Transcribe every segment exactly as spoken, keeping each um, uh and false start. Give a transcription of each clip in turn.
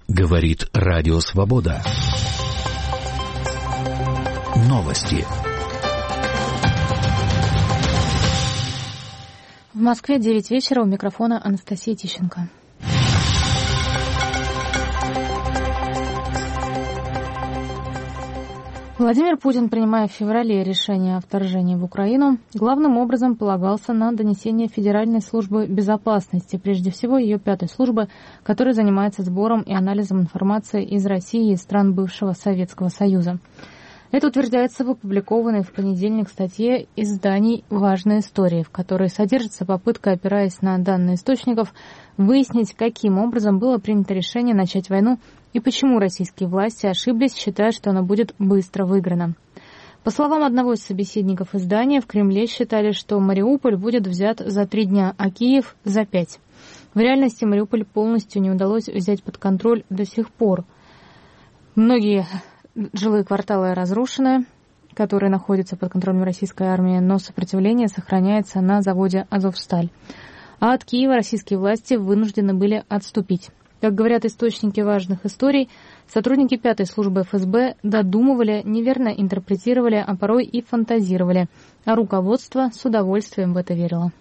Говорит Радио Свобода. Новости. В Москве девять вечера, у микрофона Анастасия Тищенко. Владимир Путин, принимая в феврале решение о вторжении в Украину, главным образом полагался на донесение Федеральной службы безопасности, прежде всего ее пятой службы, которая занимается сбором и анализом информации из России и стран бывшего Советского Союза. Это утверждается в опубликованной в понедельник статье изданий «Важная история», в которой содержится попытка, опираясь на данные источников, выяснить, каким образом было принято решение начать войну и почему российские власти ошиблись, считая, что она будет быстро выиграна. По словам одного из собеседников издания, в Кремле считали, что Мариуполь будет взят за три дня, а Киев — за пять. В реальности Мариуполь полностью не удалось взять под контроль до сих пор. Многие жилые кварталы разрушены, которые находятся под контролем российской армии, но сопротивление сохраняется на заводе «Азовсталь». А от Киева российские власти вынуждены были отступить. Как говорят источники важных историй, сотрудники пятой службы эф эс бэ додумывали, неверно интерпретировали, а порой и фантазировали, а руководство с удовольствием в это верило.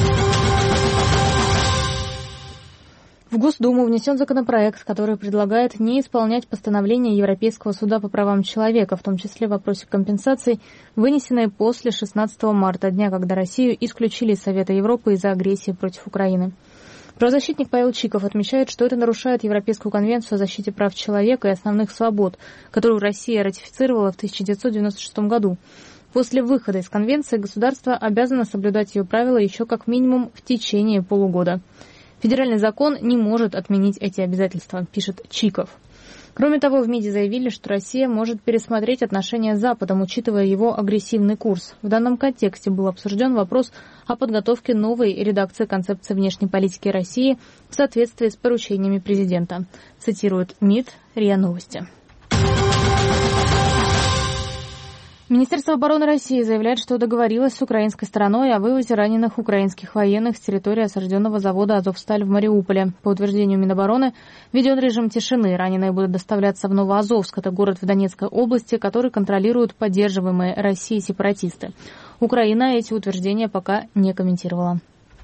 В Госдуму внесен законопроект, который предлагает не исполнять постановление Европейского суда по правам человека, в том числе в вопросе компенсаций, вынесенные после шестнадцатого марта, дня, когда Россию исключили из Совета Европы из-за агрессии против Украины. Правозащитник Павел Чиков отмечает, что это нарушает Европейскую конвенцию о защите прав человека и основных свобод, которую Россия ратифицировала в тысяча девятьсот девяносто шестом году. После выхода из конвенции государство обязано соблюдать ее правила еще как минимум в течение полугода. Федеральный закон не может отменить эти обязательства, пишет Чиков. Кроме того, в МИДе заявили, что Россия может пересмотреть отношения с Западом, учитывая его агрессивный курс. В данном контексте был обсужден вопрос о подготовке новой редакции концепции внешней политики России в соответствии с поручениями президента. Цитирует МИД РИА Новости. Министерство обороны России заявляет, что договорилось с украинской стороной о вывозе раненых украинских военных с территории осажденного завода «Азовсталь» в Мариуполе. По утверждению Минобороны, введен режим тишины. Раненые будут доставляться в Новоазовск, это город в Донецкой области, который контролируют поддерживаемые Россией сепаратисты. Украина эти утверждения пока не комментировала.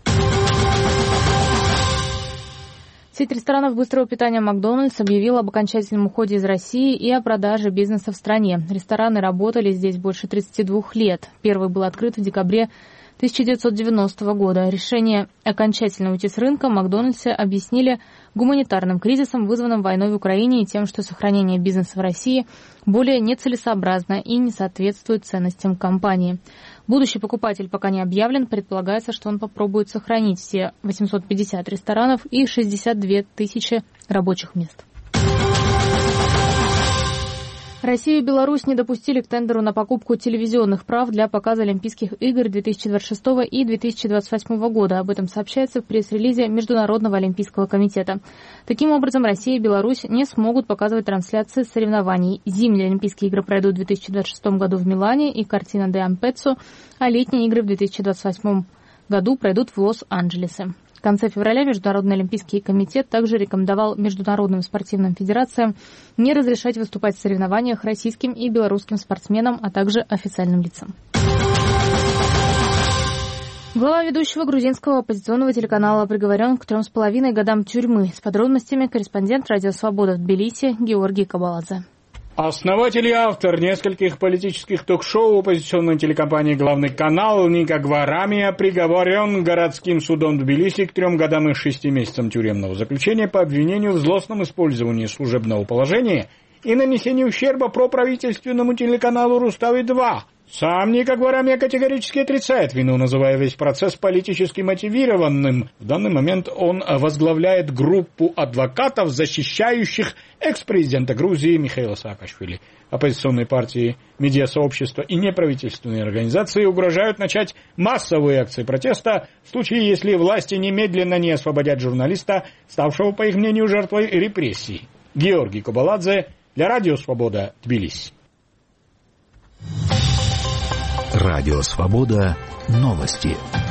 Сеть ресторанов быстрого питания «Макдональдс» объявила об окончательном уходе из России и о продаже бизнеса в стране. Рестораны работали здесь больше тридцати двух лет. Первый был открыт в декабре тысяча девятьсот девяностого года. Решение окончательно уйти с рынка «Макдональдсе» объяснили гуманитарным кризисом, вызванным войной в Украине, и тем, что сохранение бизнеса в России более нецелесообразно и не соответствует ценностям компании. Будущий покупатель пока не объявлен. Предполагается, что он попробует сохранить все восемьсот пятьдесят ресторанов и шестьдесят две тысячи рабочих мест. Россия и Беларусь не допустили к тендеру на покупку телевизионных прав для показа Олимпийских игр две тысячи двадцать шестого и две тысячи двадцать восьмого года. Об этом сообщается в пресс-релизе Международного олимпийского комитета. Таким образом, Россия и Беларусь не смогут показывать трансляции соревнований. Зимние Олимпийские игры пройдут в две тысячи двадцать шестом году в Милане и Кортина де Ампеццо, а летние игры в две тысячи двадцать восьмом году пройдут в Лос-Анджелесе. В конце февраля Международный олимпийский комитет также рекомендовал международным спортивным федерациям не разрешать выступать в соревнованиях российским и белорусским спортсменам, а также официальным лицам. Глава ведущего грузинского оппозиционного телеканала приговорен к трем с половиной годам тюрьмы. С подробностями корреспондент «Радио Свобода» в Тбилиси Георгий Кабаладзе. Основатель и автор нескольких политических ток-шоу оппозиционной телекомпании «Главный канал» Ника Гварамия приговорен городским судом Тбилиси к трем годам и шести месяцам тюремного заключения по обвинению в злостном использовании служебного положения и нанесении ущерба проправительственному телеканалу «Рустави-два». Сам Ника Гварамия категорически отрицает вину, называя весь процесс политически мотивированным. В данный момент он возглавляет группу адвокатов, защищающих экс-президента Грузии Михаила Саакашвили. Оппозиционные партии, медиасообщества и неправительственные организации угрожают начать массовые акции протеста в случае, если власти немедленно не освободят журналиста, ставшего, по их мнению, жертвой репрессий. Георгий Кабаладзе для Радио Свобода, Тбилиси. Радио Свобода. Новости.